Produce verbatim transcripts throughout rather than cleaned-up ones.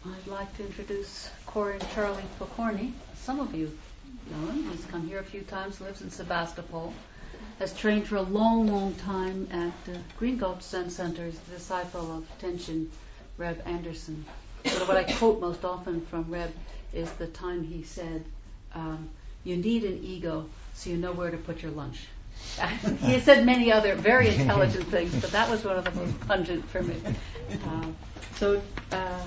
I'd like to introduce Corey and Charlie Pokorny. Some of you know him. He's come here a few times, lives in Sebastopol, has trained for a long, long time at uh, Green Gulch Zen Center, is the disciple of Tenshin Reb Anderson. So what I quote most often from Reb is the time he said, um, you need an ego so you know where to put your lunch. He has said many other very intelligent things, but that was one of the most pungent for me. Uh, so uh,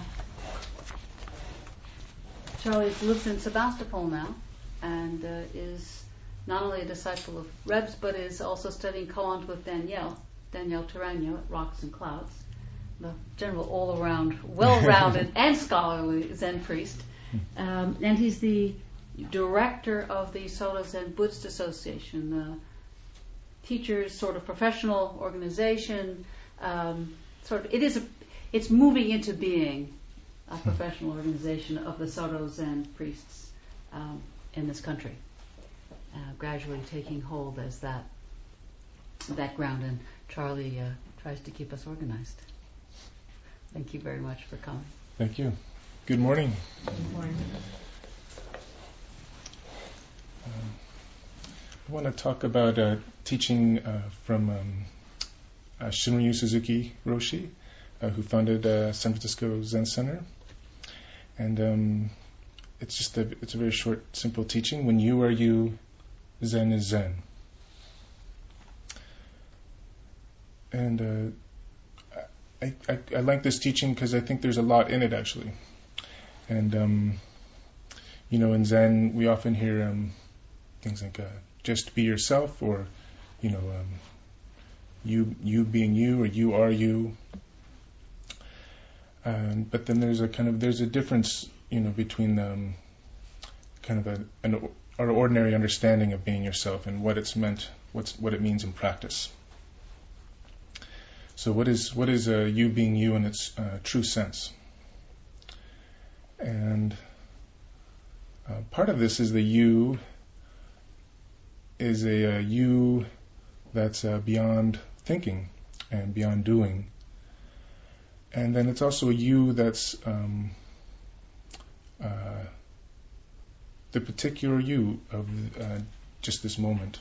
Charlie lives in Sebastopol now and uh, is not only a disciple of Reb's, but is also studying koans with Danielle, Danielle Tarano at Rocks and Clouds, the general all-around, well-rounded and scholarly Zen priest. Um, and he's the director of the Soto Zen Buddhist Association, the teachers' sort of professional organization. Um, sort of, it is a, it's moving into being a professional organization of the Soto Zen priests um, in this country, uh, gradually taking hold as that that ground. And Charlie uh, tries to keep us organized. Thank you very much for coming. Thank you. Good morning. Good morning. Um, I want to talk about uh, teaching uh, from um, uh, Shunryu Suzuki Roshi, uh, who founded uh, San Francisco Zen Center. And um, it's just a, it's a very short, simple teaching. When you are you, Zen is Zen. And uh, I, I, I like this teaching because I think there's a lot in it, actually. And, um, you know, in Zen, we often hear um, things like, uh, just be yourself, or, you know, um, you you being you, or you are you. Um, but then there's a kind of, there's a difference, you know, between um, kind of a, an our ordinary understanding of being yourself and what it's meant, what's what it means in practice. So what is what is uh, you being you in its uh, true sense? And uh, part of this is the you is a, a you that's uh, beyond thinking and beyond doing. And then it's also a you that's um, uh, the particular you of uh, just this moment.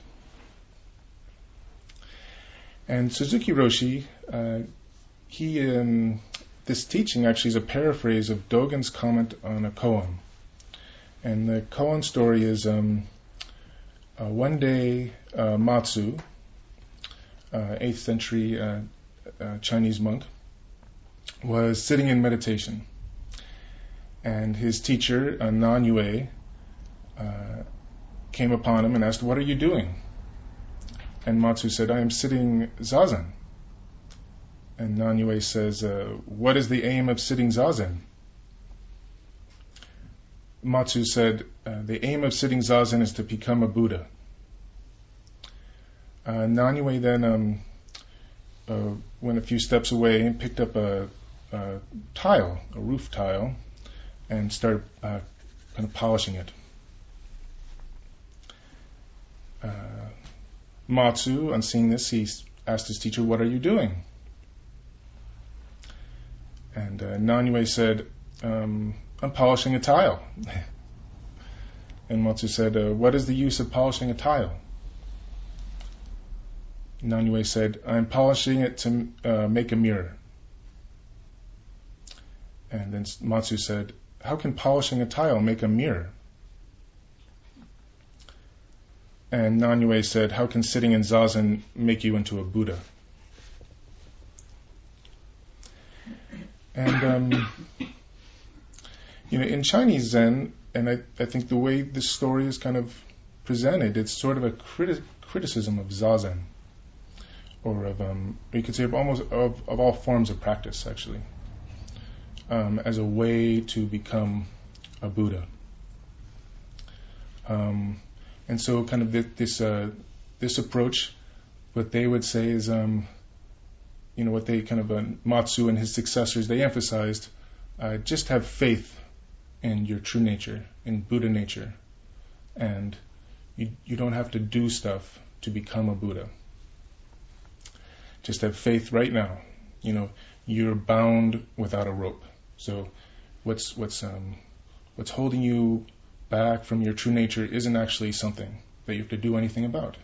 And Suzuki Roshi, uh, he um, this teaching actually is a paraphrase of Dogen's comment on a koan. And the koan story is um, uh, one day uh, Matsu, uh, eighth century uh, uh, Chinese monk, was sitting in meditation. And his teacher, uh, Nan Yue, uh, came upon him and asked, "What are you doing?" And Matsu said, "I am sitting zazen." And Nan Yue says, uh, "What is the aim of sitting zazen?" Matsu said, uh, "The aim of sitting zazen is to become a Buddha." Uh, Nan Yue then um, uh, went a few steps away and picked up a, a tile, a roof tile, and started uh, kind of polishing it. Uh, Matsu, on seeing this, he asked his teacher, "What are you doing?" And uh, Nan Yue said, um, "I'm polishing a tile." And Matsu said, uh, "What is the use of polishing a tile?" Nan Yue said, "I'm polishing it to uh, make a mirror." And then Matsu said, "How can polishing a tile make a mirror?" And Nan Yue said, "How can sitting in zazen make you into a Buddha?" And, um, you know, in Chinese Zen, and I, I think the way this story is kind of presented, it's sort of a criti- criticism of zazen, or of, um, you could say of almost of, of all forms of practice, actually, um, as a way to become a Buddha. Um, and so kind of this, this, uh, this approach, what they would say is, um, you know, what they kind of, uh, Matsu and his successors, they emphasized, uh, just have faith in your true nature, in Buddha nature. And you, you don't have to do stuff to become a Buddha. Just have faith right now. You know, you're bound without a rope. So what's what's um, what's holding you back from your true nature isn't actually something that you have to do anything about.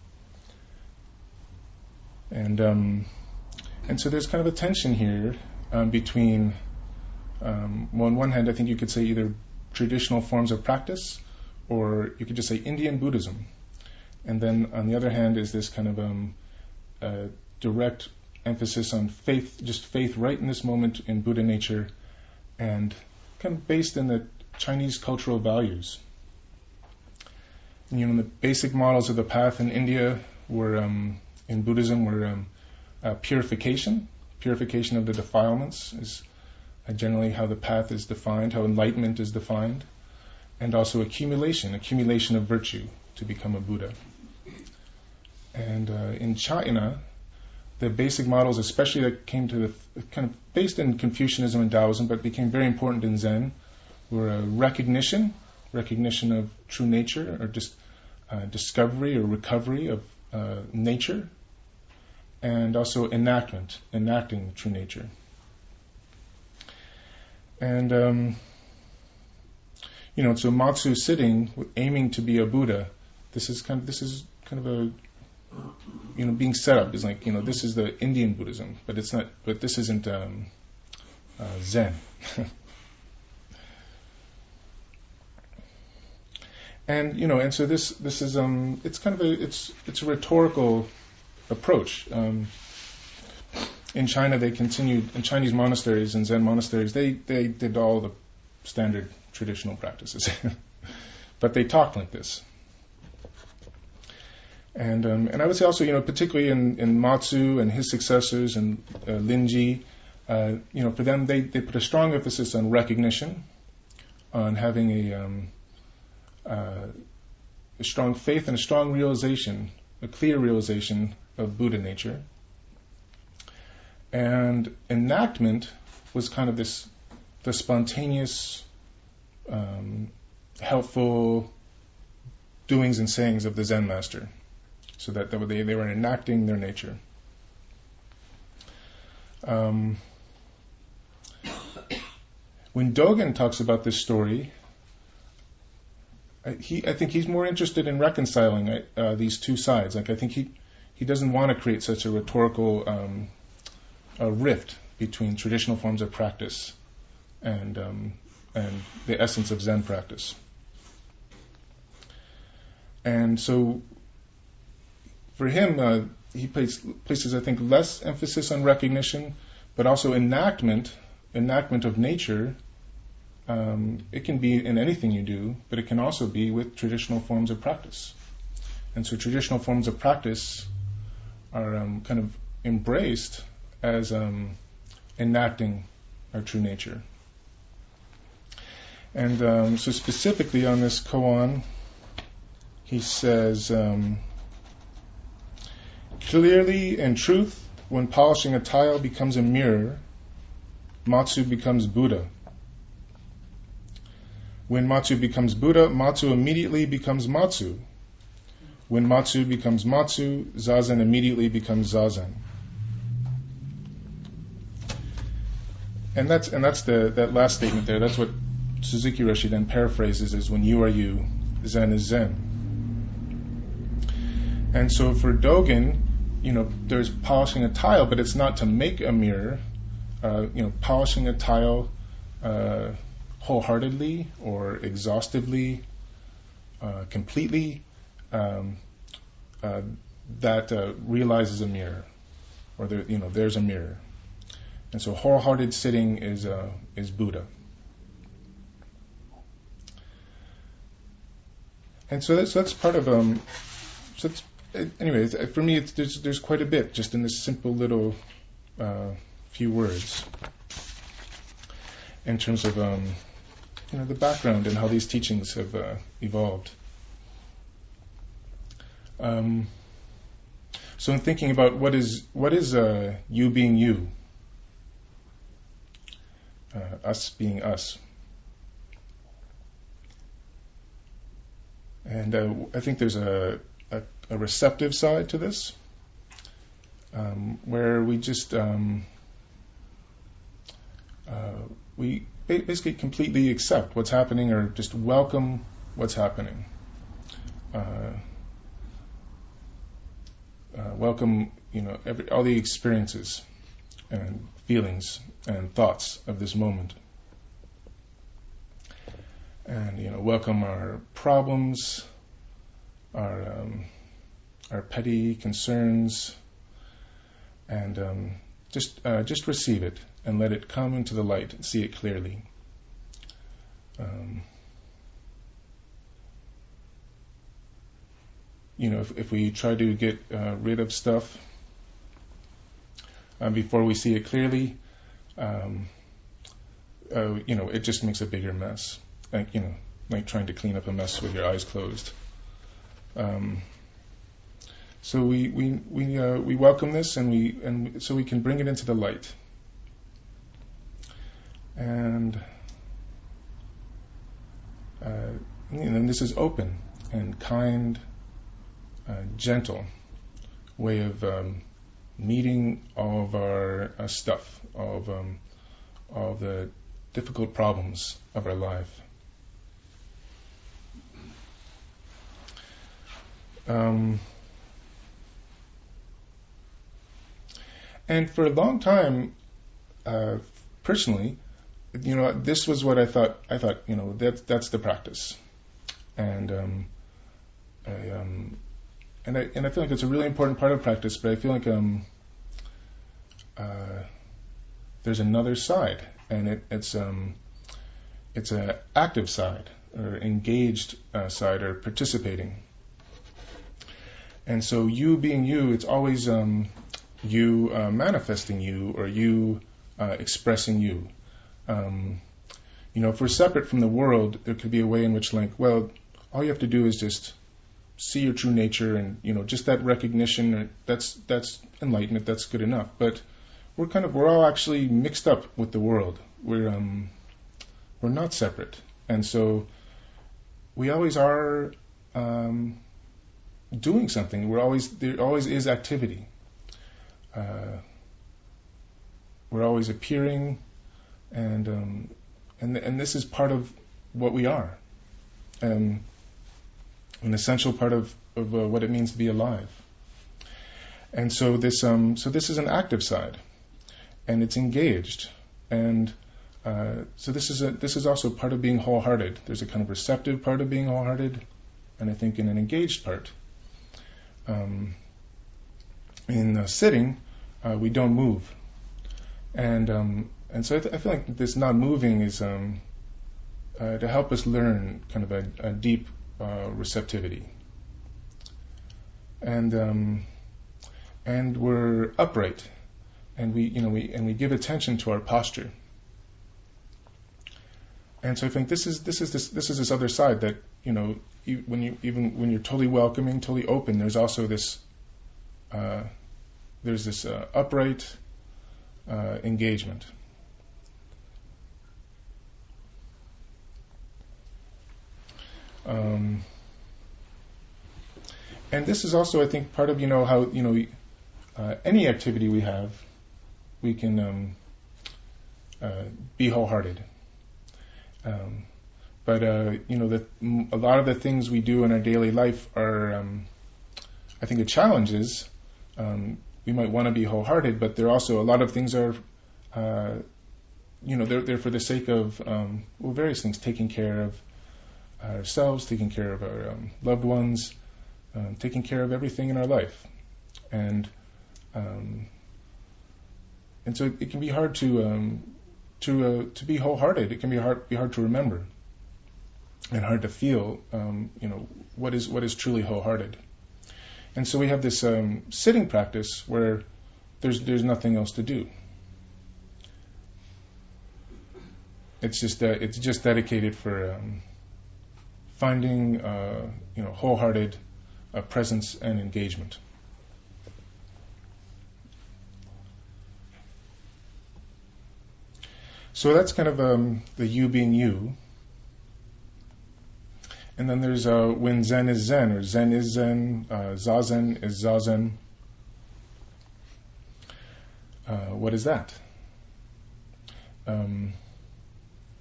And um, and so there's kind of a tension here um, between, um, well, on one hand, I think you could say either traditional forms of practice, or you could just say Indian Buddhism. And then on the other hand is this kind of um, uh, direct emphasis on faith, just faith right in this moment in Buddha nature, and kind of based in the Chinese cultural values. And, you know, the basic models of the path in India were, um, in Buddhism, were um, uh, purification. Purification of the defilements is uh, generally how the path is defined, how enlightenment is defined, and also accumulation, accumulation of virtue to become a Buddha. And uh, in China, the basic models, especially that came to the, kind of based in Confucianism and Taoism, but became very important in Zen, were a recognition, recognition of true nature, or just uh, discovery or recovery of uh, nature, and also enactment, enacting true nature. And um, you know, so Matsu sitting, aiming to be a Buddha. This is kind of this is kind of a you know being set up is like you know this is the Indian Buddhism, but it's not. But this isn't um, uh, Zen. And you know, and so this this is um it's kind of a it's it's a rhetorical approach. Um, in China, they continued in Chinese monasteries and Zen monasteries. They they did all the standard traditional practices, but they talked like this. And um, and I would say also, you know, particularly in, in Matsu and his successors and uh, Linji, uh, you know, for them they, they put a strong emphasis on recognition, on having a um, uh, a strong faith and a strong realization, a clear realization of Buddha nature. And enactment was kind of this the spontaneous, um, helpful doings and sayings of the Zen master. So that they, they were enacting their nature. Um, when Dogen talks about this story, I, he, I think he's more interested in reconciling uh, these two sides. Like I think he, he doesn't want to create such a rhetorical um, a rift between traditional forms of practice and um, and the essence of Zen practice. And so, for him, uh, he place, places, I think, less emphasis on recognition, but also enactment, enactment of nature. Um, it can be in anything you do, but it can also be with traditional forms of practice. And so traditional forms of practice are um, kind of embraced as um, enacting our true nature. And um, so specifically on this koan, he says, um, clearly in truth, when polishing a tile becomes a mirror, Matsu becomes Buddha. When Matsu becomes Buddha, Matsu immediately becomes Matsu. When Matsu becomes Matsu, Zazen immediately becomes Zazen. And that's and that's the that last statement there. That's what Suzuki Roshi then paraphrases as when you are you, Zen is Zen. And so for Dogen, you know, there's polishing a tile, but it's not to make a mirror. Uh, you know, polishing a tile uh, wholeheartedly or exhaustively, uh, completely, um, uh, that uh, realizes a mirror, or there, you know, there's a mirror. And so wholehearted sitting is uh, is Buddha. And so that's that's part of um. So it's, anyway, for me, it's, there's there's quite a bit just in this simple little uh, few words in terms of um, you know the background and how these teachings have uh, evolved. Um, so in thinking about what is what is uh, you being you. Uh, us being us. And uh, I think there's a, a, a receptive side to this, um, where we just um, uh, we basically completely accept what's happening, or just welcome what's happening. Uh, uh, welcome, you know, every, all the experiences and feelings and thoughts of this moment. And, you know, welcome our problems, our um, our petty concerns, and um, just uh, just receive it and let it come into the light and see it clearly. Um, you know, if, if we try to get uh, rid of stuff uh, before we see it clearly, um, uh, you know, it just makes a bigger mess. Like, you know, like trying to clean up a mess with your eyes closed. Um, so we we we uh, we welcome this, and we and so we can bring it into the light. And uh, you know, this is open and kind, uh, gentle way of um, meeting all of our uh, stuff, all of um, all of the difficult problems of our life. Um, and for a long time, uh, personally, you know, this was what I thought. I thought, you know, that that's the practice, and um, I, um, and I and I feel like it's a really important part of practice. But I feel like um, uh, there's another side, and it, it's um, it's an active side, or engaged uh, side, or participating. And so you being you, it's always um, you uh, manifesting you, or you uh, expressing you. Um, you know, if we're separate from the world, there could be a way in which, like, well, all you have to do is just see your true nature, and, you know, just that recognition, that's that's enlightenment, that's good enough. But we're kind of, we're all actually mixed up with the world. We're um, we're not separate. And so we always are um, doing something. We're always, there always is activity. Uh, we're always appearing, and um, and and this is part of what we are, and an essential part of of uh, what it means to be alive. And so this um so this is an active side, and it's engaged, and uh, so this is a this is also part of being wholehearted. There's a kind of receptive part of being wholehearted, and I think in an engaged part. Um, in uh, sitting, uh, we don't move, and um, and so I, th- I feel like this not moving is um, uh, to help us learn kind of a, a deep uh, receptivity, and um, and we're upright, and we you know we and we give attention to our posture, and so I think this is this is this this is this other side that, you know, you, when you even when you're totally welcoming, totally open, there's also this uh, there's this uh, upright uh, engagement. Um, and this is also, I think, part of, you know, how, you know, uh, any activity we have, we can um, uh, be wholehearted. Um, but, uh, you know, the, a lot of the things we do in our daily life are, um, I think the challenge is, um, we might want to be wholehearted, but there are also a lot of things are, uh, you know, they're, they're for the sake of, um, well, various things, taking care of ourselves, taking care of our um, loved ones, um, taking care of everything in our life. And um, and so it can be hard to um, to uh, to be wholehearted. It can be hard be hard to remember, and hard to feel, um, you know, what is what is truly wholehearted. And so we have this um, sitting practice where there's there's nothing else to do. It's just uh, it's just dedicated for um, finding uh, you know wholehearted uh, presence and engagement. So that's kind of um, the you being you. And then there's uh, when Zen is Zen, or Zen is Zen, uh, Zazen is Zazen. Uh, what is that? Um,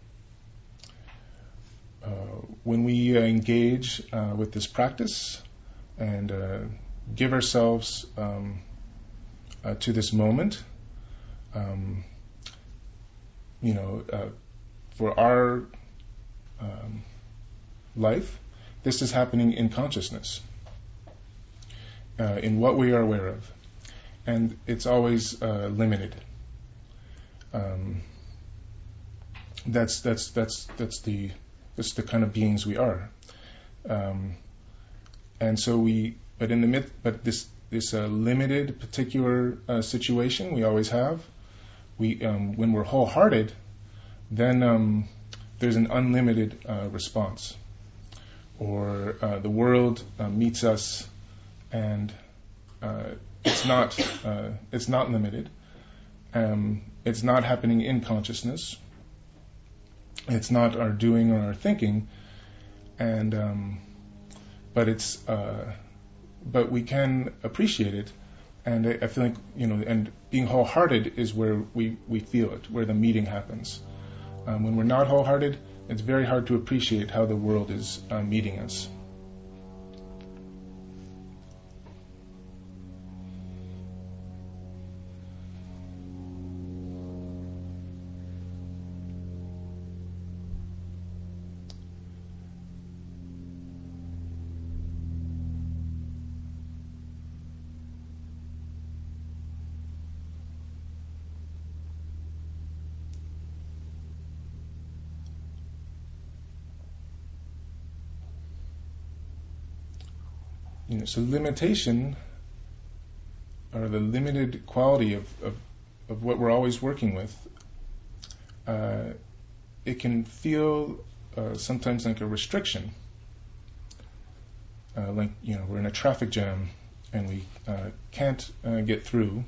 when we uh, engage uh, with this practice and uh, give ourselves um, uh, to this moment, um, you know, uh, for our um, life, this is happening in consciousness, uh, in what we are aware of, and it's always uh, limited. Um, that's that's that's that's the that's the kind of beings we are, um, and so we. But in the mid, but this this uh, limited particular uh, situation we always have. We um, when we're wholehearted, then um, there's an unlimited uh, response, or uh, the world uh, meets us, and uh, it's not uh, it's not limited. Um, it's not happening in consciousness. It's not our doing or our thinking, and um, but it's uh, but we can appreciate it, and I, I feel like you know, and being wholehearted is where we, we feel it, where the meeting happens. Um, when we're not wholehearted, it's very hard to appreciate how the world is uh, meeting us. You know, so limitation, or the limited quality of, of, of what we're always working with, uh, it can feel uh, sometimes like a restriction. Uh, like, you know, we're in a traffic jam and we uh, can't uh, get through.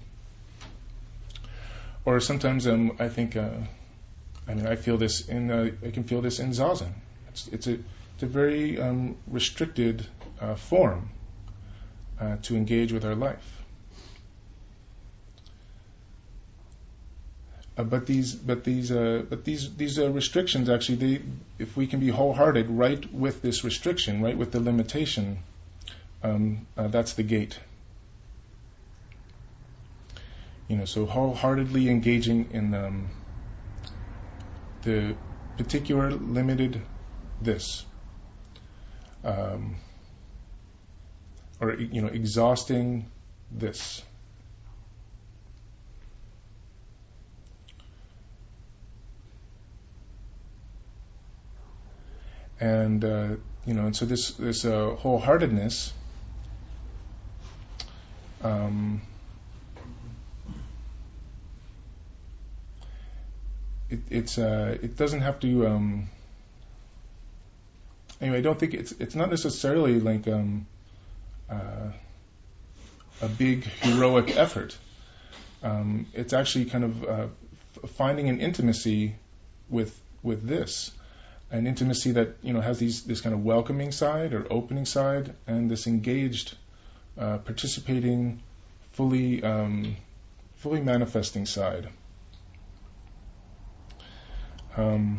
Or sometimes um, I think, uh, I mean, I feel this in, uh, I can feel this in Zazen. It's, it's, a, it's a very um, restricted uh, form. Uh, to engage with our life, uh, but these, but these, uh, but these, these uh, restrictions actually, they, if we can be wholehearted right with this restriction, right with the limitation, um, uh, that's the gate. You know, so wholeheartedly engaging in um, the particular limited this. Um, Or you know, exhausting this, and uh, you know, and so this this uh, wholeheartedness, um, it, it's uh, it doesn't have to. Um, anyway, I don't think it's it's not necessarily like. Um, Uh, a big heroic effort. Um, it's actually kind of uh, f- finding an intimacy with with this, an intimacy that you know has these this kind of welcoming side or opening side, and this engaged, uh, participating, fully um, fully manifesting side. Um,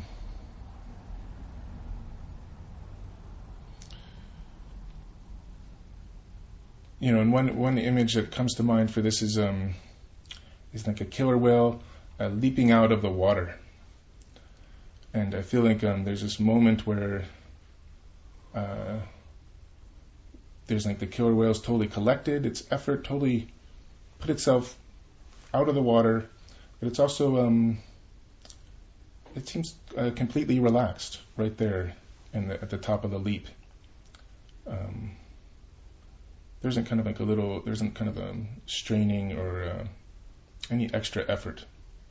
You know, and one one image that comes to mind for this is um, is like a killer whale uh, leaping out of the water, and I feel like um, there's this moment where uh, there's like the killer whale's totally collected, its effort totally put itself out of the water, but it's also um, it seems uh, completely relaxed right there in the, at the top of the leap. Um, There isn't kind of like a little, there isn't kind of a straining or uh, any extra effort.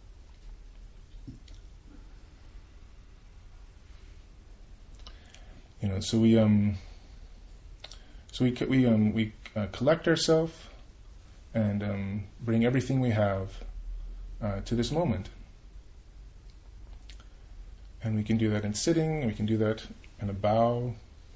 You know, so we um, so we we um we uh, collect ourselves and um, bring everything we have uh, to this moment, and we can do that in sitting. We can do that in a bow.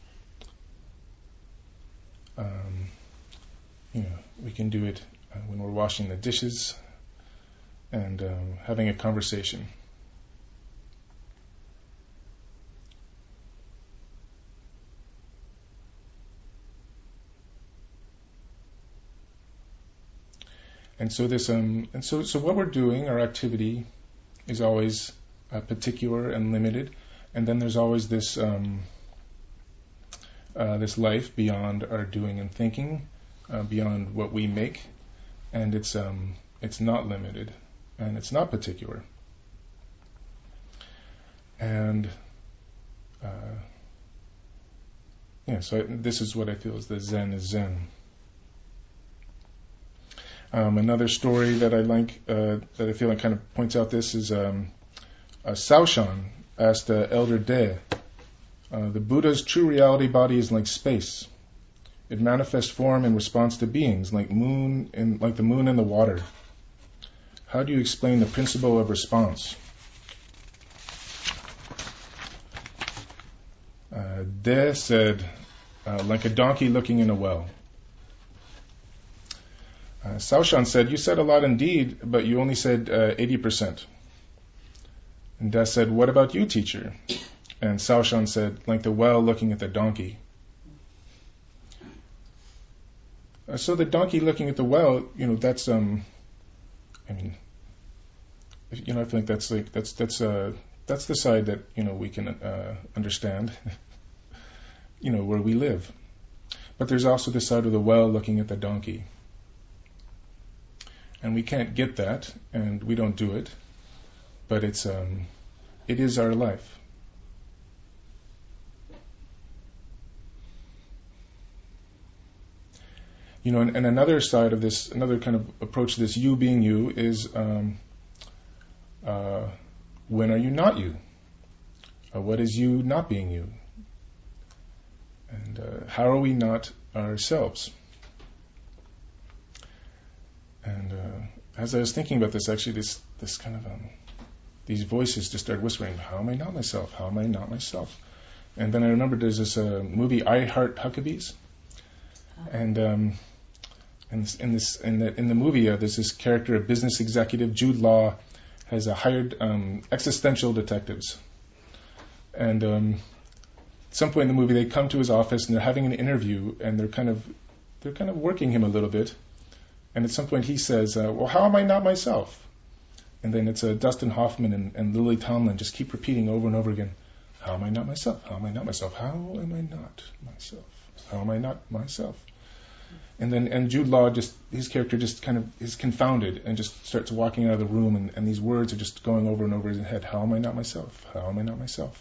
Um, You know, we can do it uh, when we're washing the dishes and um, having a conversation. and so this um and so so what we're doing, our activity, is always uh, particular and limited, and then there's always this um, uh, this life beyond our doing and thinking, uh, beyond what we make, and it's um it's not limited, and it's not particular, and uh, yeah. So I, this is what I feel is the Zen is Zen. Um, another story that I like, uh, that I feel like kind of points out this is um, uh, Saoshan asked uh, Elder De, uh, the Buddha's true reality body is like space. It manifests form in response to beings, like moon and like the moon and the water. How do you explain the principle of response? Uh, De said, uh, like a donkey looking in a well. Uh, Saoshan said, you said a lot indeed, but you only said uh, eighty percent. And Da said, what about you, teacher? And Saoshan said, like the well looking at the donkey. Uh, so the donkey looking at the well, you know, that's, um, I mean, you know, I think that's like, that's, that's, uh, that's the side that, you know, we can uh, understand, you know, where we live. But there's also the side of the well looking at the donkey. And we can't get that, and we don't do it, but it's um, it is our life. You know, and, and another side of this, another kind of approach to this you being you is um, uh, when are you not you? Uh, what is you not being you? And uh, how are we not ourselves? And uh, as I was thinking about this, actually, this this kind of um, these voices just started whispering, "How am I not myself? How am I not myself?" And then I remembered there's this uh, movie, I Heart Huckabees, and um, and this, in this in the in the movie, uh, there's this character, a business executive, Jude Law, has uh, hired um, existential detectives, and um, at some point in the movie, they come to his office and they're having an interview, and they're kind of they're kind of working him a little bit. And at some point he says, uh, well, how am I not myself? And then it's uh, Dustin Hoffman and, and Lily Tomlin just keep repeating over and over again, how am I not myself? How am I not myself? How am I not myself? How am I not myself? And then and Jude Law, just his character just kind of is confounded and just starts walking out of the room, and, and these words are just going over and over in his head. How am I not myself? How am I not myself?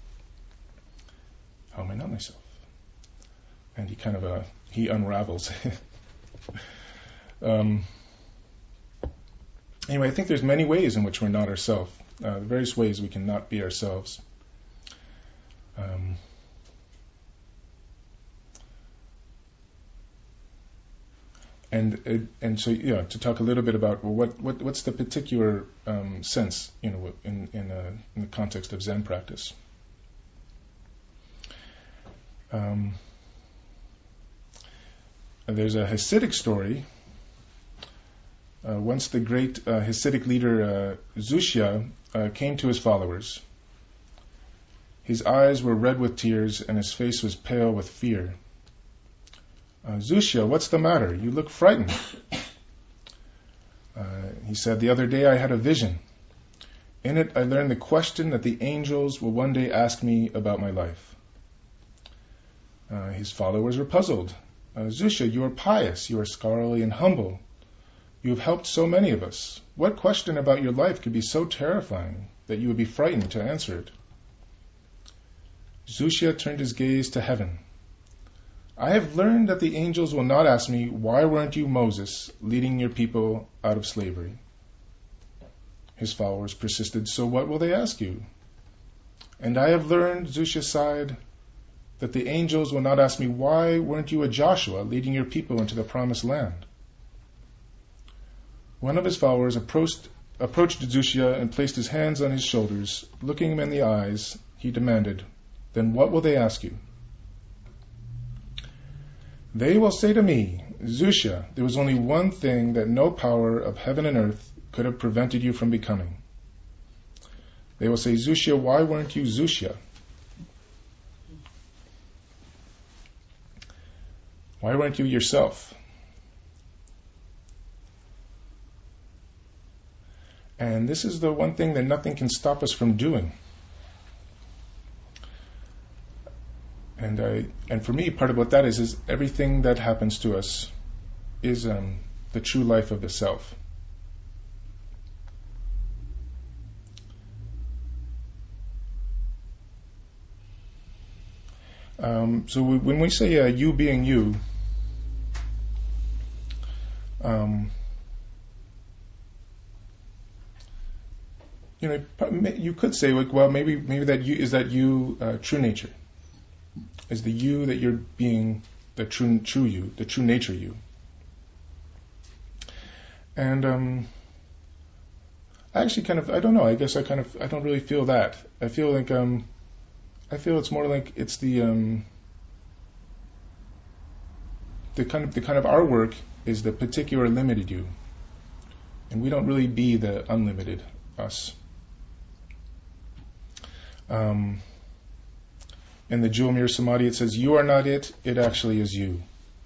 How am I not myself? And he kind of, uh, he unravels. Um, anyway, I think there's many ways in which we're not ourselves. Uh, various ways we can not be ourselves. Um, and and so yeah, to talk a little bit about well, what what what's the particular um, sense, you know, in in, a, in the context of Zen practice. Um, there's a Hasidic story. Uh, once the great uh, Hasidic leader uh, Zushya uh, came to his followers. His eyes were red with tears and his face was pale with fear. Uh, Zushya, what's the matter? You look frightened. Uh, he said, the other day I had a vision. In it I learned the question that the angels will one day ask me about my life. Uh, his followers were puzzled. Uh, Zushya, you are pious, you are scholarly and humble. You have helped so many of us. What question about your life could be so terrifying that you would be frightened to answer it? Zushya turned his gaze to heaven. I have learned that the angels will not ask me, why weren't you Moses leading your people out of slavery? His followers persisted, so what will they ask you? And I have learned, Zushya sighed, that the angels will not ask me, why weren't you a Joshua leading your people into the promised land? One of his followers approached, approached Zushya and placed his hands on his shoulders. Looking him in the eyes, he demanded, then what will they ask you? They will say to me, Zushya, there was only one thing that no power of heaven and earth could have prevented you from becoming. They will say, Zushya, why weren't you Zushya? Why weren't you yourself? And this is the one thing that nothing can stop us from doing. And I, and for me, part of what that is, is everything that happens to us is um, the true life of the self. Um, so we, when we say uh, you being you, um, you know, you could say like, well, maybe maybe that you is that you uh, true nature. Is the you that you're being, the true true you, the true nature you. And um, I actually kind of, I don't know, I guess I kind of, I don't really feel that. I feel like, um, I feel it's more like it's the, um, the kind of, the kind of our work is the particular limited you. And we don't really be the unlimited us. Um, in the Jewel Mirror Samadhi, it says, you are not it, it actually is you.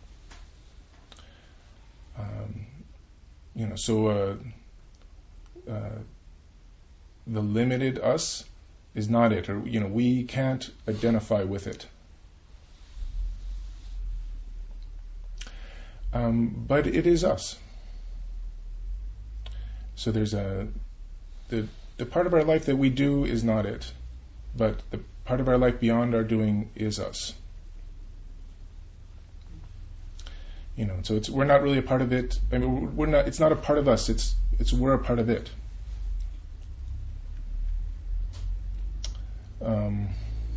Um, you know, so uh, uh, the limited us is not it, or, you know, we can't identify with it. Um, but it is us. So there's a, the, the part of our life that we do is not it, but the part of our life beyond our doing is us. You know, so it's we're not really a part of it. I mean, we're not. It's not a part of us. It's it's we're a part of it. Um,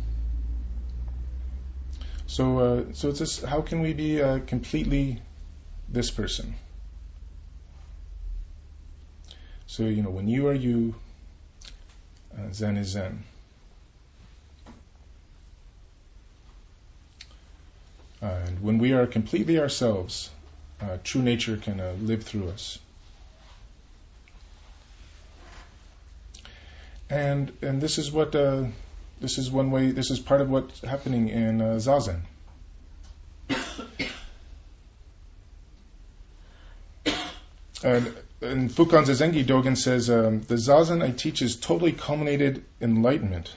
so uh, so it's just, how can we be uh, completely this person? So you know, when you are you, uh, Zen is Zen. Uh, and when we are completely ourselves, uh, true nature can uh, live through us. And and this is what uh, this is one way. This is part of what's happening in uh, Zazen. And, and Fukan Zazengi Dogen says um, the Zazen I teach is totally culminated enlightenment.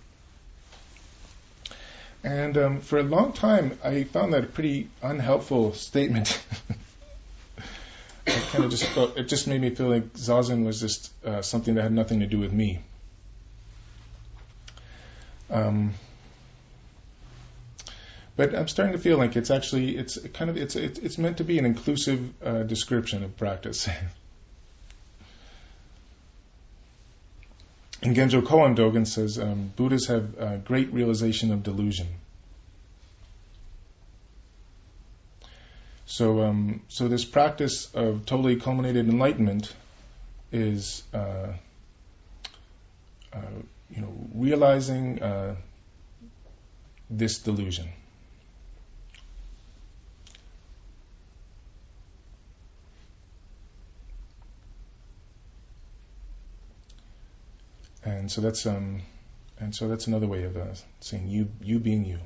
And um, for a long time, I found that a pretty unhelpful statement. I kind of just felt, it just made me feel like Zazen was just uh, something that had nothing to do with me. Um, but I'm starting to feel like it's actually, it's kind of, it's it's, it's meant to be an inclusive uh, description of practice. And Genjo Koan Dogen says, um, Buddhas have uh, great realization of delusion. So, um, so this practice of totally culminated enlightenment is, uh, uh, you know, realizing uh, this delusion. And so that's um, and so that's another way of uh, saying you, you being you.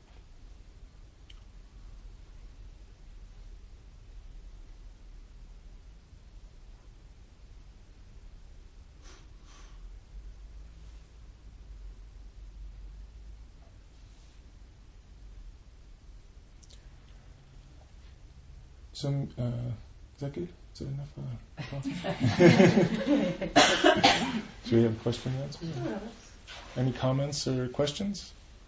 So, uh, is that good? Is that enough? Uh, Do we have question and answer? Yeah. Any comments or questions?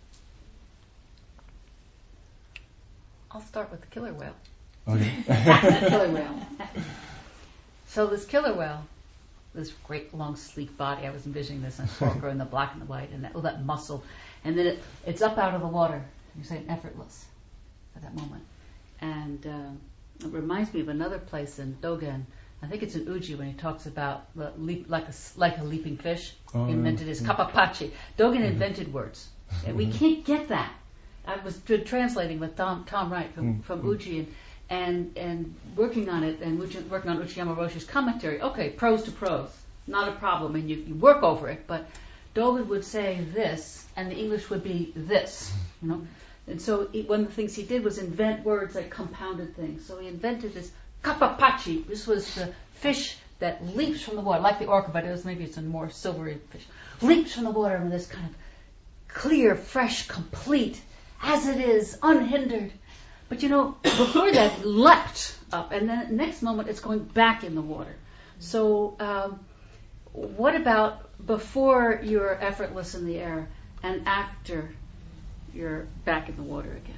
I'll start with the killer whale. Okay. Killer whale. So this killer whale, this great long sleek body, I was envisioning this in Corker in the black and the white, and that, all that muscle, and then it, it's up out of the water. You're saying effortless at that moment, and uh, it reminds me of another place in Dogen. I think it's in Uji when he talks about the leap, like a like a leaping fish. Oh, he invented his yeah. kapapachi. Dogen Mm-hmm. invented words, and we can't get that. I was t- translating with Tom Tom Wright from, Mm-hmm. from Uji and, and and working on it and Uji, working on Uchiyama Roshi's commentary. Okay, prose to prose, not a problem, and you, you work over it. But Dogen would say this, and the English would be this, you know. And so he, one of the things he did was invent words like compounded things. So he invented this kapapachi. This was the fish that leaps from the water, like the orca, but it was maybe it's a more silvery fish, leaps from the water in this kind of clear, fresh, complete, as it is, unhindered. But you know, before that, it leapt up, and then the next moment it's going back in the water. So um, what about before you're effortless in the air and after you're back in the water again?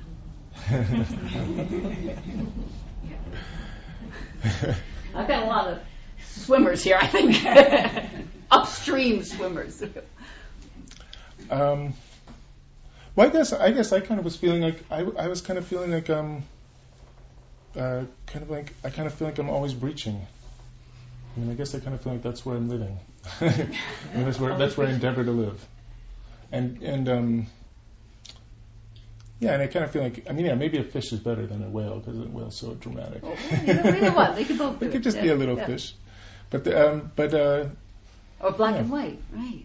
Yeah. I've got a lot of swimmers here, I think. Upstream swimmers. Um, well, I guess I guess I kind of was feeling like I, I was kind of feeling like um, uh, kind of like I kind of feel like I'm always breaching. I mean, I guess I kind of feel like that's where I'm living. I mean, that's where that's where I endeavor to live, and and um, yeah, and I kind of feel like I mean, yeah, maybe a fish is better than a whale because a whale's so dramatic. Oh, either one, they could both. They do could it. just yeah. be a little yeah. fish, but the, um, but uh, or black yeah. and white, right?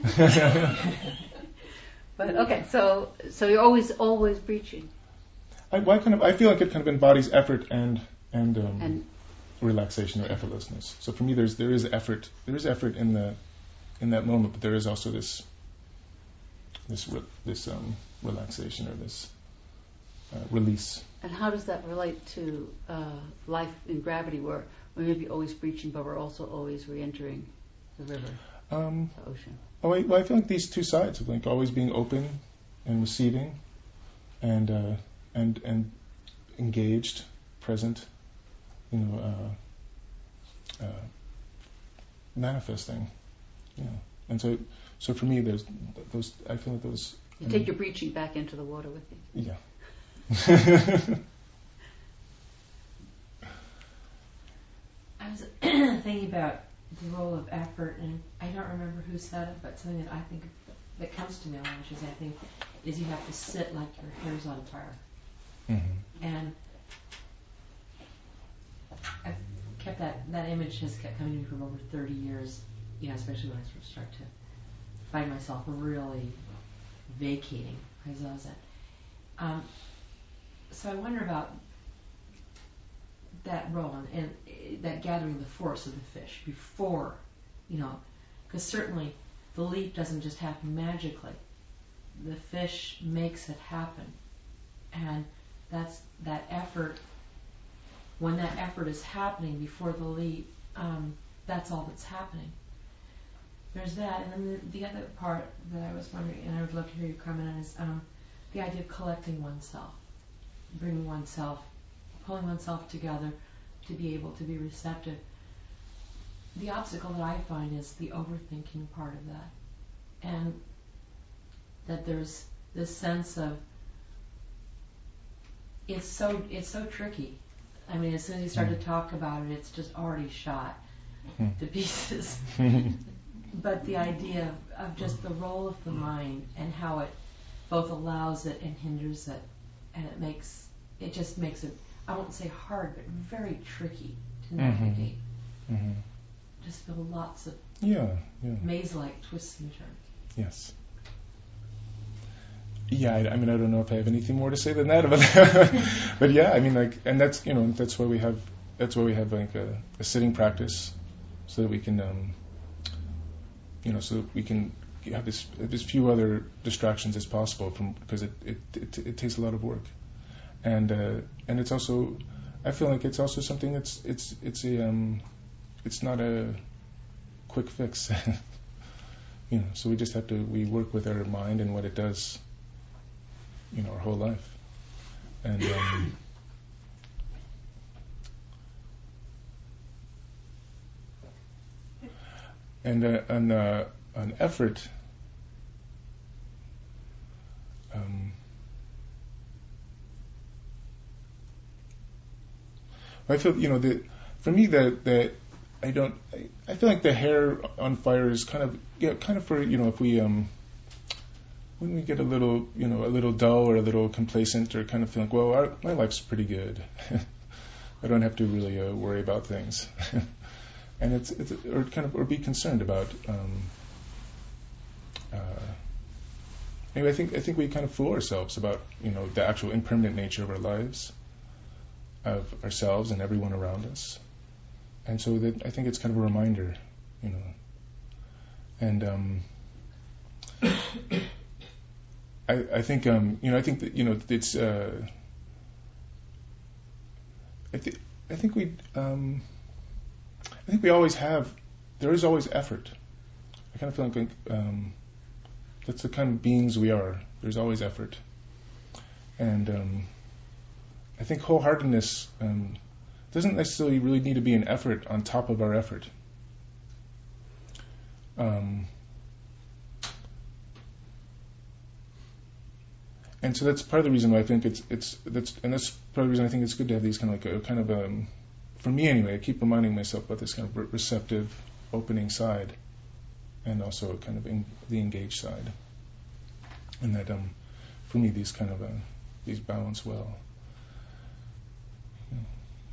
But okay, so so you're always always breaching. I, well, I kind of I feel like it kind of embodies effort and and, um, And relaxation or effortlessness. So for me, there's there is effort there is effort in the in that moment, but there is also this this re, this um, relaxation or this uh, release. and how does that relate to uh, life in gravity, where we may be always breaching, but we're also always re-entering the river, Um, the ocean? oh, I, well, I feel like these two sides of like always being open and receiving, and uh, and and engaged, present, you know, uh, uh, manifesting, yeah. And so, so for me, there's those. I feel like those. You I take mean, your breaching back into the water with you. yeah. I was thinking about the role of effort, and I don't remember who said it, but something that I think that comes to me, which is I think, is you have to sit like your hair's on fire. Mm-hmm. And I've kept that, that image has kept coming to me for over thirty years, you know, especially when I sort of start to find myself really vacating my zazen. Um, so I wonder about that role and, and uh, that gathering the force of the fish before, you know, because certainly the leap doesn't just happen magically. The fish makes it happen. And that's that effort, when that effort is happening before the leap, um, that's all that's happening. There's that, and then the, the other part that I was wondering, and I would love to hear your comment on, is um, the idea of collecting oneself, bringing oneself, pulling oneself together to be able to be receptive. The obstacle that I find is the overthinking part of that, and that there's this sense of it's so it's so tricky. I mean, as soon as you start Mm. to talk about it, it's just already shot Mm. to pieces. But the idea of, of just the role of the mind and how it both allows it and hinders it, and it makes it just makes it, I won't say hard, but very tricky to navigate. Mm-hmm. Just feel lots of Yeah, yeah. maze-like twists and turns. Yes. Yeah, I, I mean, I don't know if I have anything more to say than that about that. But yeah, I mean, like, and that's, you know, that's why we have, that's why we have like a, a sitting practice, so that we can, um, you know, so that we can have this, as few other distractions as possible, from because it, it, it, it takes a lot of work, and uh, and it's also, I feel like it's also something that's it's it's a um, it's not a quick fix. You know, so we just have to, we work with our mind and what it does, you know, our whole life. And um, and uh, an, uh, an effort, um, I feel, you know, the, for me, the, the I don't. I, I feel like the hair on fire is kind of, yeah, kind of for, you know, if we um, when we get a little, you know, a little dull or a little complacent, or kind of feel like, well, our, my life's pretty good. I don't have to really uh, worry about things, and it's, it's or kind of or be concerned about. Um, uh, anyway, I think I think we kind of fool ourselves about, you know, the actual impermanent nature of our lives, of ourselves and everyone around us. and so that I think it's kind of a reminder, you know. And um, I, I think um, you know I think that you know it's uh, I think I think we um, I think we always have there is always effort. I kind of feel like um, that's the kind of beings we are. There's always effort, and um, I think wholeheartedness um, doesn't necessarily really need to be an effort on top of our effort. Um, and so that's part of the reason why I think it's it's that's and that's part of the reason I think it's good to have these kind of like a kind of um, for me anyway. I keep reminding myself about this kind of receptive, opening side, and also kind of in, the engaged side, and that um, for me these kind of uh, these balance well. Yeah.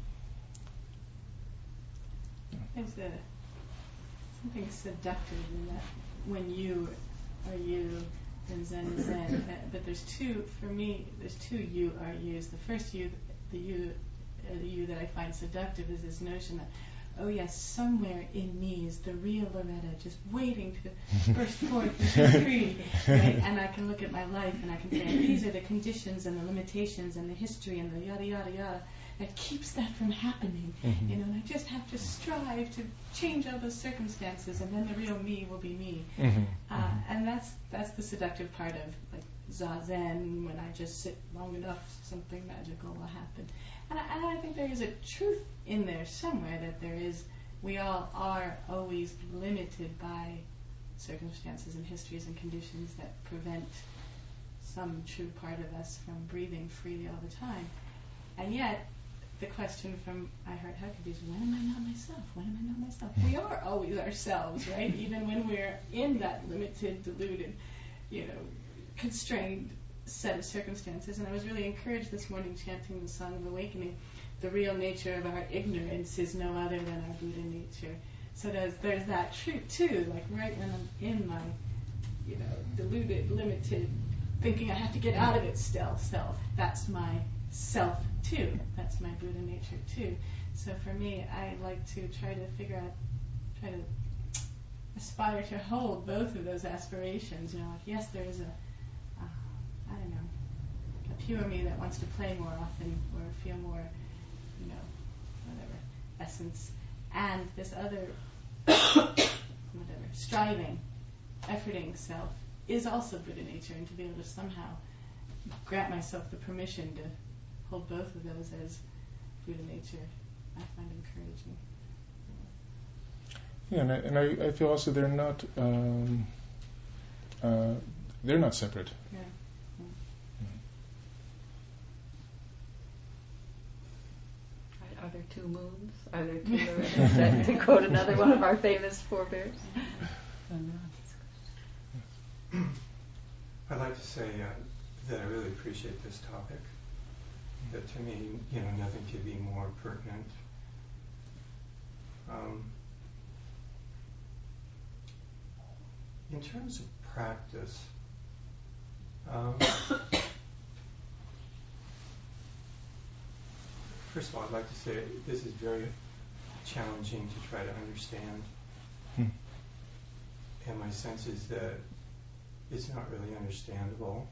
There's a, something seductive in that when you are you and Zen is Zen. Uh, but there's two, for me, there's two you are yous. The first you, the you, uh, the you that I find seductive is this notion that, oh yes, somewhere in me is the real Loretta just waiting to burst forth and be free. Right? And I can look at my life and I can say, these are the conditions and the limitations and the history and the yada yada yada that keeps that from happening. Mm-hmm. You know, and I just have to strive to change all those circumstances, and then the real me will be me. Mm-hmm. Uh, mm-hmm. And that's that's the seductive part of like Zazen. When I just sit long enough, something magical will happen. And I, and I think there is a truth in there somewhere that there is. We all are always limited by circumstances and histories and conditions that prevent some true part of us from breathing freely all the time. And yet, the question from I Heart Huckabees, when am I not myself? When am I not myself? We are always ourselves, right? Even when we're in that limited, diluted, you know, constrained set of circumstances. And I was really encouraged this morning chanting the Song of Awakening. The real nature of our ignorance is no other than our Buddha nature. So there's, there's that truth too, like right when I'm in my, you know, diluted, limited, thinking I have to get out of it still, self. That's my self too. That's my Buddha nature too. So for me, I like to try to figure out, try to aspire to hold both of those aspirations. You know, like yes, there is a, uh, I don't know, a pure me that wants to play more often or feel more, you know, whatever, essence, and this other, whatever, striving, efforting self is also Buddha nature, and to be able to somehow grant myself the permission to hold both of those as Buddha nature, I find encouraging. Yeah, and I, and I, I feel also they're not um, uh, they're not separate. Yeah. Are there two moons? Are there two Lorettas? To quote another one of our famous forebears. I'd like to say uh, that I really appreciate this topic. That to me, you know, nothing could be more pertinent. Um, in terms of practice, um, first of all, I'd like to say this is very challenging to try to understand. Hmm. And my sense is that it's not really understandable.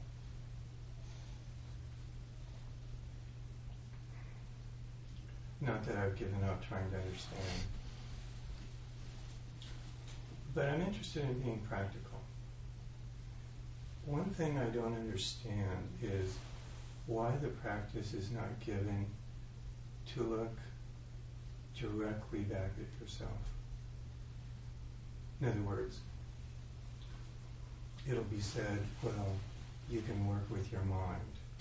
Not that I've given up trying to understand. But I'm interested in being practical. One thing I don't understand is why the practice is not given to look directly back at yourself. In other words, it'll be said, well, you can work with your mind.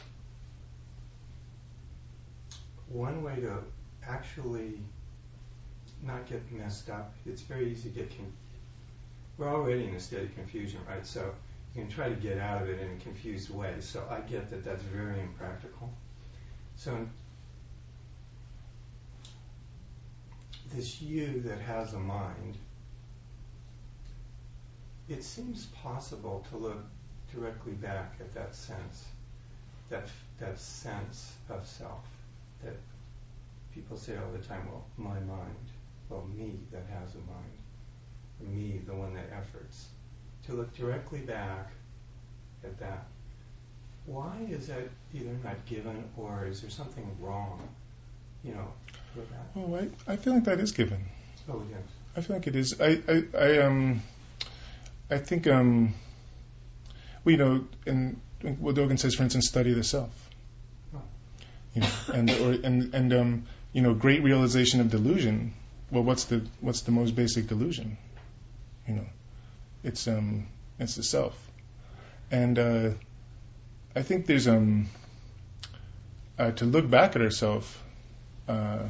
One way to actually not get messed up, it's very easy to get con- we're already in a state of confusion, right? So you can try to get out of it in a confused way. So I get that that's very impractical. So this you that has a mind, it seems possible to look directly back at that sense, that that sense of self that people say all the time, well, my mind. well, me that has a mind, or me, the one that efforts, to look directly back at that. Why is that either not given, or is there something wrong, you know, with that? Oh, I, I feel like that is given. Oh, yes. I feel like it is. I, I, I um, I think um, well, you know, in what Dogen says, for instance, study the self. Oh. You know, and or and and um, you know, great realization of delusion. Well, what's the what's the most basic delusion? You know, it's um, it's the self, and uh, I think there's um, uh, to look back at ourselves. Uh,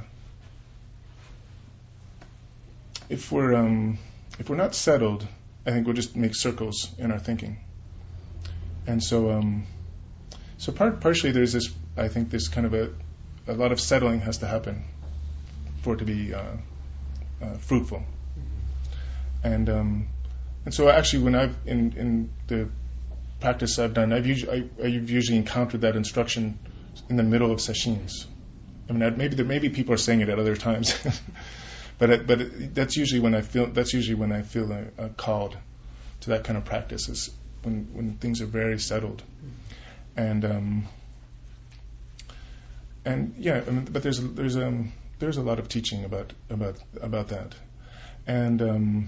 if we're um, if we're not settled, I think we'll just make circles in our thinking. And so, um, so part, partially there's this. I think there's kind of a, a lot of settling has to happen for it to be uh, uh, fruitful. Mm-hmm. And um, and so actually, when I've in, in the practice I've done, I've usually I, I've usually encountered that instruction in the middle of sessions. I mean, I'd, maybe there, maybe people are saying it at other times, but it, but it, that's usually when I feel that's usually when I feel uh, called to that kind of practice, is when when things are very settled, and um, and yeah, I mean, but there's there's um there's a lot of teaching about about about that, and um,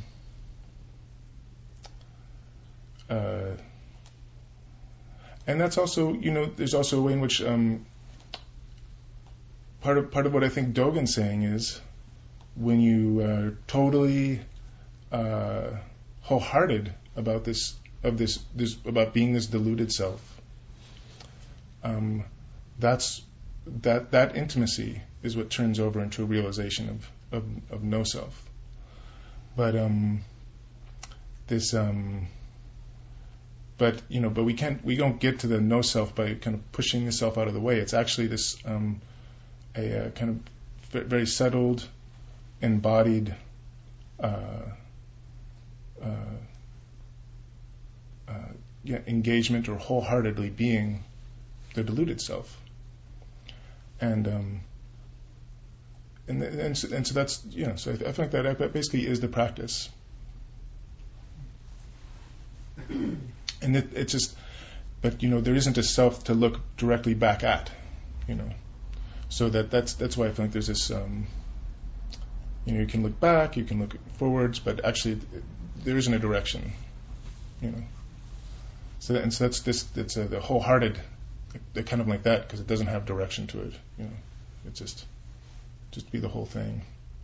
uh, and that's also, you know, there's also a way in which um, part of part of what I think Dogen's saying is, when you are totally uh, wholehearted about this of this this about being this deluded self, um, that's that that intimacy is what turns over into a realization of of, of no self. But um, this um, but you know, but we can't we don't get to the no self by kind of pushing the self out of the way. It's actually this um, a, a kind of very settled, embodied uh, uh, uh, yeah, engagement, or wholeheartedly being the deluded self. And um, and and so, and so that's, you know, so I, I think that that basically is the practice. And it, it's just, but you know, there isn't a self to look directly back at, you know. So that that's that's why I think there's this. Um, you know, you can look back, you can look forwards, but actually, there isn't a direction, you know. So that, and so that's this. It's a the wholehearted, they're kind of like that, because it doesn't have direction to it, you know. It's just just be the whole thing.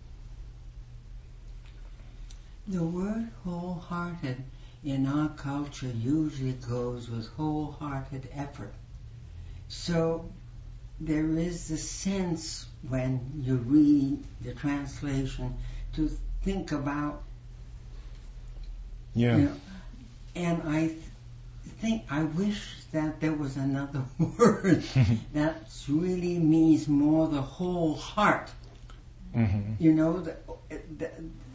The word wholehearted in our culture usually goes with wholehearted effort. So there is the sense when you read the translation to think about, Yeah. you know, and I th- think I wish that there was another word that really means more the whole heart. Mm-hmm. You know, the the,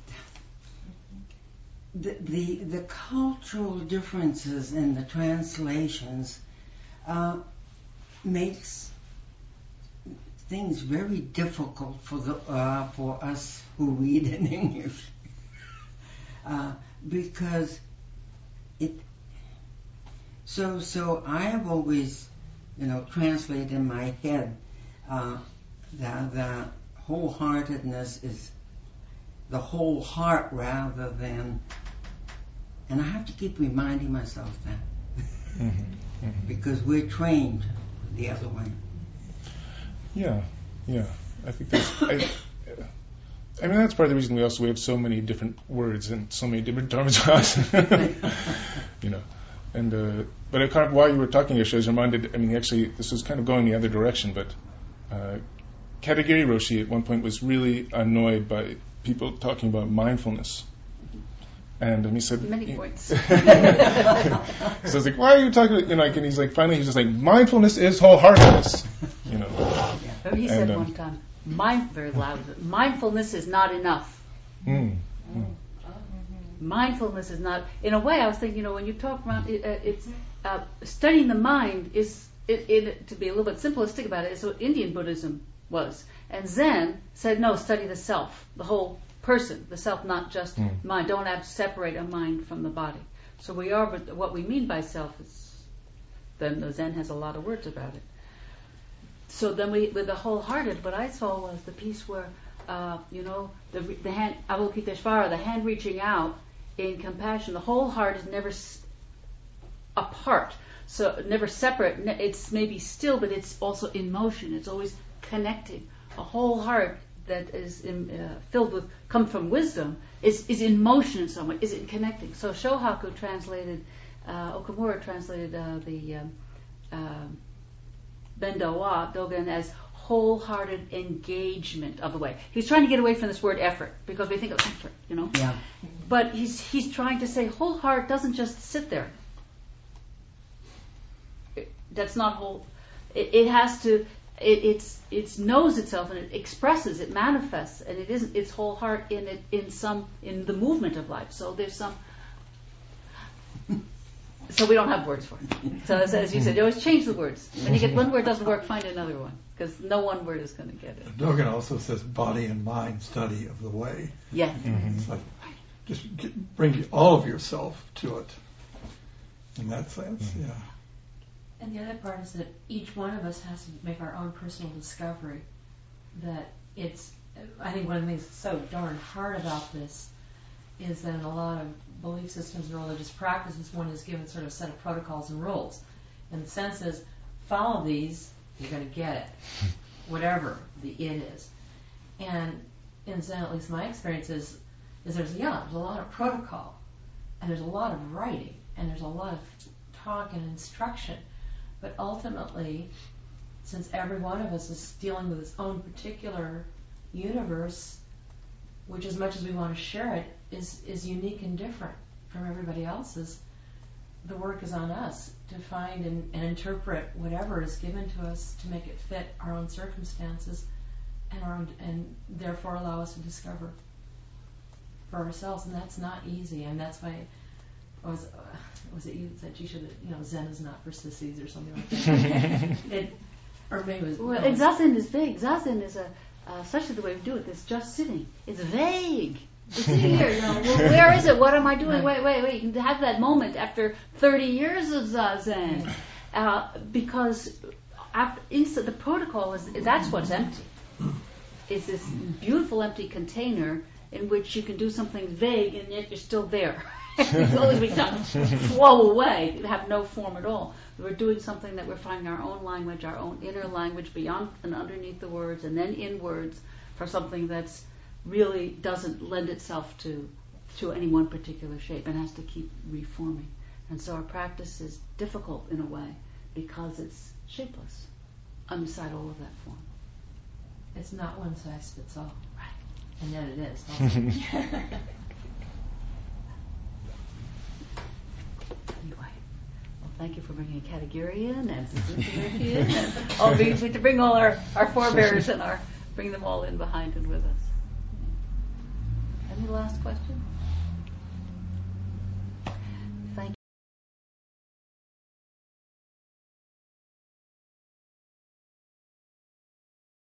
the the the cultural differences in the translations uh, makes things very difficult for the uh, for us who read in English, uh, because it. So so I have always, you know, translated in my head uh, that the wholeheartedness is the whole heart rather than, and I have to keep reminding myself that Mm-hmm. Mm-hmm. because we're trained the other way. Yeah, yeah. I think that's. I, I mean, that's part of the reason we also we have so many different words and so many different terms for us. You know, and uh, but I kind of, while you were talking, I was reminded. I mean, actually, this was kind of going the other direction. But uh, Katagiri Roshi at one point was really annoyed by people talking about mindfulness. And um, he said Many he, points. So I was like, why are you talking about, you know, like, and he's like, finally he's just like, mindfulness is wholeheartedness, you know. Oh, he said And, um, one time, mind, very loud, mindfulness is not enough. Mm, mm. Mindfulness is not, in a way I was thinking, you know, when you talk around, it, uh, it's, uh, studying the mind is, it, it, to be a little bit simplistic about it, is what Indian Buddhism was. And Zen said, no, study the self, the whole person, the self, not just Mm. mind. Don't have to separate a mind from the body. So we are, but what we mean by self is, then the Zen has a lot of words about it. So then we, with the wholehearted, what I saw was the piece where, uh, you know, the, the hand, Avalokiteshvara, the hand reaching out in compassion. The whole heart is never s- apart, so never separate. Ne- It's maybe still, but it's also in motion. It's always connecting. A whole heart that is in, uh, filled with, come from wisdom, is, is in motion in some way, is in connecting. So Shohaku translated, uh, Okamura translated uh, the um, um, Bendo wa Dogen as wholehearted engagement of the way. He's trying to get away from this word effort, because we think of effort, you know. Yeah. But he's he's trying to say whole heart doesn't just sit there. It, that's not whole. It, it has to. It it's it knows itself and it expresses. It manifests, and it isn't its whole heart in it in some in the movement of life. So there's some. So we don't have words for it. So as, as you said, you always change the words. When you get one word doesn't work, find another one, because no one word is going to get it. Dogen also says body and mind study of the way. Yes. Mm-hmm. It's like just get, bring all of yourself to it. In that sense, Mm-hmm. yeah. And the other part is that each one of us has to make our own personal discovery. That it's, I think one of the things that's so darn hard about this is that in a lot of belief systems and religious practices, one is given sort of a set of protocols and rules. And the sense is, follow these, you're going to get it, whatever the it is. And in Zen, at least my experience is, is there's, yeah, there's a lot of protocol, and there's a lot of writing, and there's a lot of talk and instruction. But ultimately, since every one of us is dealing with its own particular universe, which as much as we want to share it, is, is unique and different from everybody else's, the work is on us to find and, and interpret whatever is given to us to make it fit our own circumstances and, our own, and therefore allow us to discover for ourselves. And that's not easy, and that's why was uh, was it you that said, Jisha, that you know Zen is not for sissies or something like that? it, or maybe it was. Well, no, and Zazen is vague. Zazen is a, uh, especially the way we do it. It's just sitting. It's vague. It's here. You know, well, where is it? What am I doing? Wait, wait, wait. You can have that moment after thirty years of Zazen, uh, because after, instant, the protocol is that's what's empty. It's this beautiful empty container in which you can do something vague and yet you're still there. As long as we don't flow away, have no form at all. We're doing something that we're finding our own language, our own inner language beyond and underneath the words, and then in words for something that's really doesn't lend itself to to any one particular shape and has to keep reforming. And so our practice is difficult in a way because it's shapeless, beside all of that form. It's not one size fits all. Right. And yet it is. Also. Anyway, well, thank you for bringing Katagiri in and Suzuki in, and all we we to bring all our, our forebears and our bring them all in behind and with us. Any last question?